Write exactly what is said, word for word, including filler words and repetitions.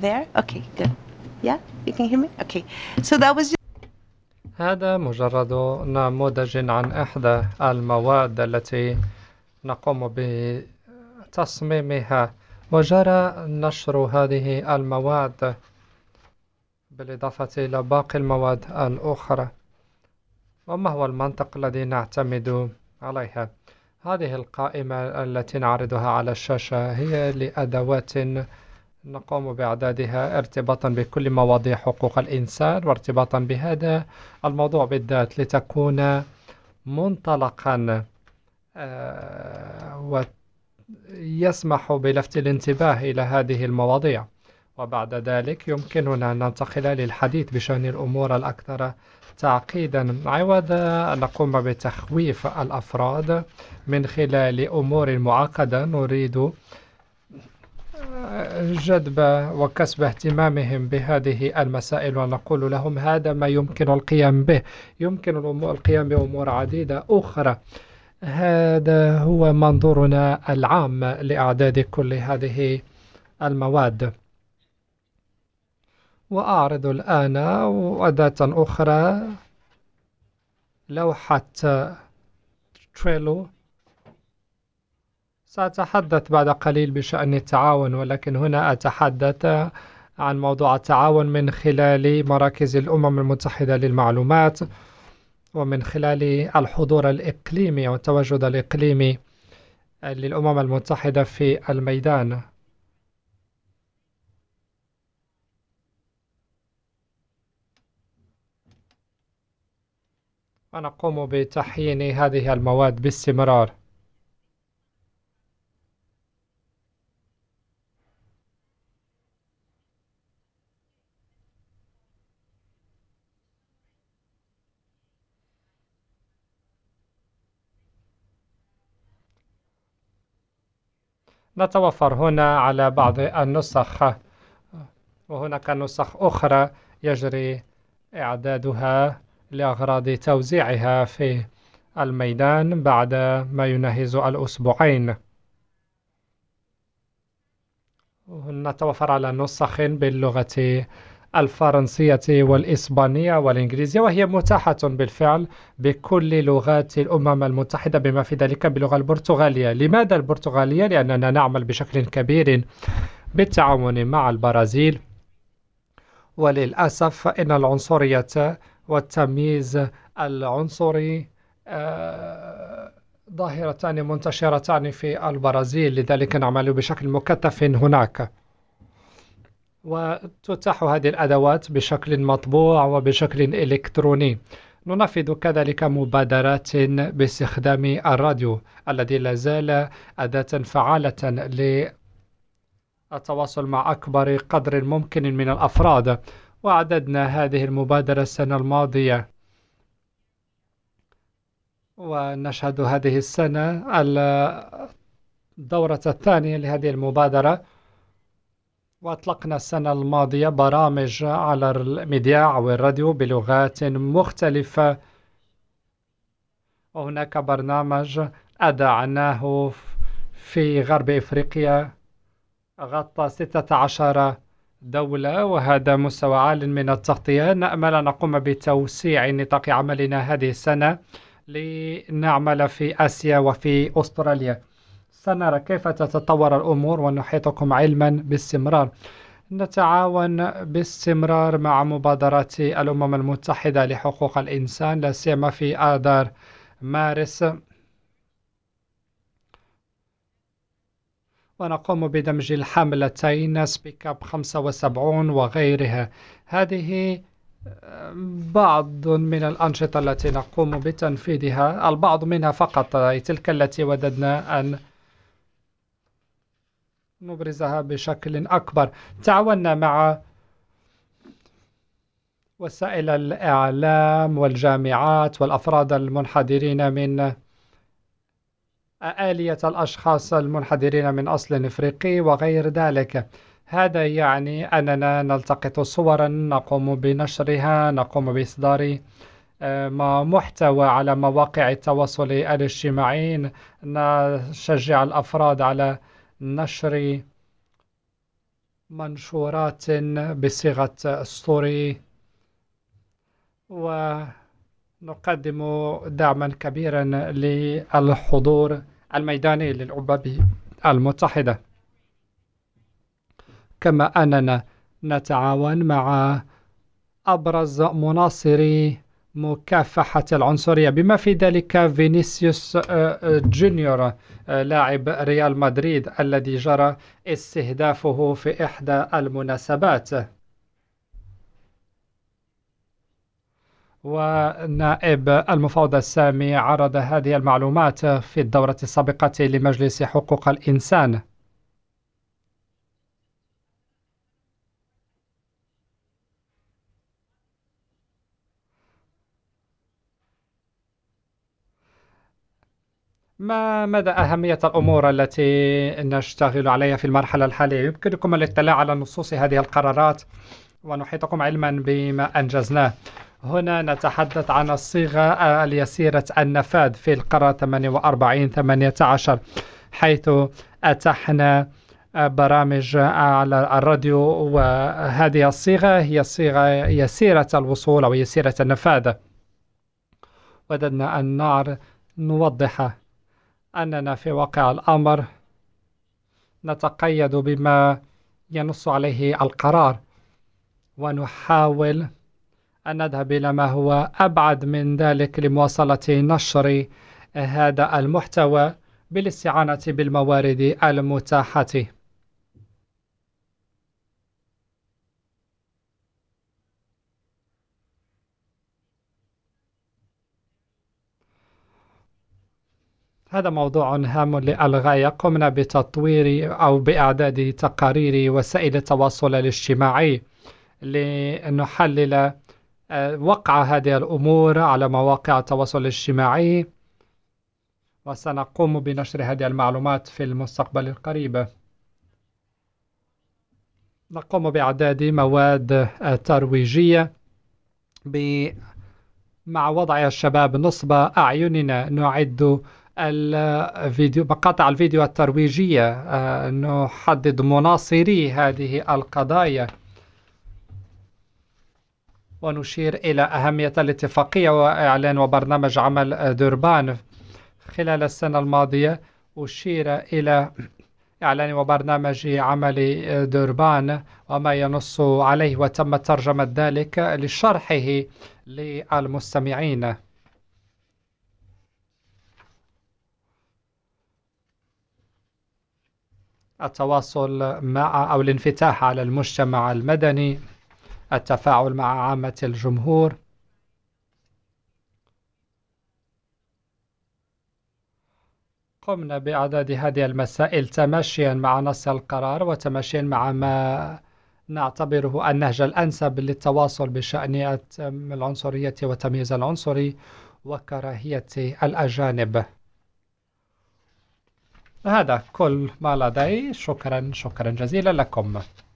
there? Okay, good. Yeah, you can hear me? Okay. So that was هذا مجرد نموذج عن إحدى المواد التي نقوم بتصميمها، وجرى نشر هذه المواد بالإضافة إلى باقي المواد الأخرى. وما هو المنطق الذي نعتمد عليها؟ هذه القائمة التي نعرضها على الشاشة هي لأدوات نقوم بإعدادها ارتباطا بكل مواضيع حقوق الإنسان، وارتباطا بهذا الموضوع بالذات لتكون منطلقا آه، ويسمح بلفت الانتباه إلى هذه المواضيع. وبعد ذلك يمكننا أن ننتقل للحديث بشأن الأمور الأكثر تعقيدا، عوض أن نقوم بتخويف الأفراد من خلال أمور معقدة. نريد جذب وكسب اهتمامهم بهذه المسائل، ونقول لهم هذا ما يمكن القيام به. يمكن القيام بأمور عديدة أخرى. هذا هو منظورنا العام لإعداد كل هذه المواد. وأعرض الآن أداة أخرى، لوحة تريلو. سأتحدث بعد قليل بشأن التعاون، ولكن هنا أتحدث عن موضوع التعاون من خلال مراكز الأمم المتحدة للمعلومات، ومن خلال الحضور الإقليمي والتواجد الإقليمي للأمم المتحدة في الميدان. ونقوم بتحيين هذه المواد باستمرار. نتوفر هنا على بعض النسخ، وهناك نسخ أخرى يجري إعدادها لأغراض توزيعها في الميدان بعد ما يناهز الأسبوعين. نتوفر على نسخ باللغة الفرنسية والإسبانية والإنجليزية، وهي متاحة بالفعل بكل لغات الأمم المتحدة بما في ذلك باللغة البرتغالية. لماذا البرتغالية؟ لأننا نعمل بشكل كبير بالتعاون مع البرازيل، وللأسف فإن العنصرية والتمييز العنصري آه، ظاهرتان منتشرتان في البرازيل، لذلك نعمل بشكل مكثف هناك. وتتاح هذه الأدوات بشكل مطبوع وبشكل إلكتروني. ننفذ كذلك مبادرات باستخدام الراديو الذي لا زال أداة فعالة للتواصل مع أكبر قدر ممكن من الأفراد. وعددنا هذه المبادرة السنة الماضية، ونشهد هذه السنة الدورة الثانية لهذه المبادرة. وأطلقنا السنة الماضية برامج على المذياع والراديو بلغات مختلفة، وهناك برنامج أذعناه في غرب إفريقيا غطى ستة عشر دولة، وهذا مستوى عال من التغطية. نأمل أن نقوم بتوسيع نطاق عملنا هذه السنة لنعمل في آسيا وفي أستراليا. سنرى كيف تتطور الأمور ونحيطكم علما باستمرار. نتعاون باستمرار مع مبادرات الأمم المتحدة لحقوق الإنسان، لا سيما في آذار مارس، ونقوم بدمج الحملتين سبيك أب خمسة وسبعين وغيرها. هذه بعض من الأنشطة التي نقوم بتنفيذها، البعض منها فقط، تلك التي وددنا أن نبرزها بشكل أكبر. تعاوننا مع وسائل الإعلام والجامعات والأفراد المنحدرين من آلية الأشخاص المنحدرين من أصل إفريقي وغير ذلك. هذا يعني أننا نلتقط صورا، نقوم بنشرها، نقوم بإصدار آه، ما محتوى على مواقع التواصل منشورات بصيغة ستوري، ونقدم دعما كبيرا للحضور الميداني للأمم المتحدة، كما أننا نتعاون مع أبرز مناصري مكافحة العنصرية بما في ذلك فينيسيوس جونيور لاعب ريال مدريد الذي جرى استهدافه في إحدى المناسبات. ونائب المفوض السامي عرض هذه المعلومات في الدورة السابقة لمجلس حقوق الإنسان. ما مدى أهمية الأمور التي نشتغل عليها في المرحلة الحالية؟ يمكنكم الاطلاع على نصوص هذه القرارات ونحيطكم علما بما أنجزناه. هنا نتحدث عن الصيغة اليسيرة النفاذ في القرار ثمانية وأربعين ثمانية عشر، حيث أتحنا برامج على الراديو، وهذه الصيغة هي صيغة يسيرة الوصول أو يسيرة النفاذ. وددنا أن نعر نوضح أننا في واقع الأمر نتقيد بما ينص عليه القرار، ونحاول أن نذهب إلى ما هو أبعد من ذلك لمواصلة نشر هذا المحتوى بالاستعانة بالموارد المتاحة. هذا موضوع هام للغاية. قمنا بتطوير أو بإعداد تقارير وسائل التواصل الاجتماعي لنحلل وقع هذه الأمور على مواقع التواصل الاجتماعي، وسنقوم بنشر هذه المعلومات في المستقبل القريب. نقوم بإعداد مواد ترويجية مع وضع الشباب نصب أعيننا. نعد الفيديو مقاطع الفيديو الترويجية، نحدد مناصري هذه القضايا، ونشير إلى أهمية الاتفاقية وإعلان وبرنامج عمل دوربان. خلال السنة الماضية أشير إلى إعلان وبرنامج عمل دوربان وما ينص عليه، وتم ترجمة ذلك لشرحه للمستمعين. التواصل مع أو الانفتاح على المجتمع المدني، التفاعل مع عامة الجمهور. قمنا بإعداد هذه المسائل تماشيا مع نص القرار وتماشيا مع ما نعتبره النهج الأنسب للتواصل بشأن العنصرية والتمييز العنصري وكراهية الأجانب. هذا كل ما لدي. شكرا شكرا جزيلا لكم.